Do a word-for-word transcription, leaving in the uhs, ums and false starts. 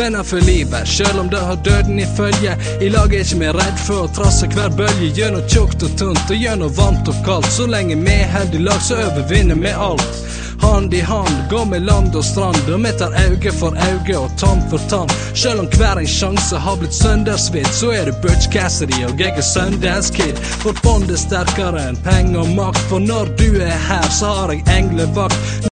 venner for livet, selv om det har døden i følge. I lag er ikke vi redd for å trasse hver bølge, gjennom tjukt og tunt og gjennom varmt og kaldt. Så lenge vi held i lag, så overvinner vi alt. Hand i hand, går med land og strand, og vi tar auge for auge og tann for tann. Selv om hver en sjanse har blitt søndagsvitt, så er det Butch Cassidy og jeg er søndagskid. Vårt bond er sterkere enn penger og makt, for når du er her, så har jeg englevakt.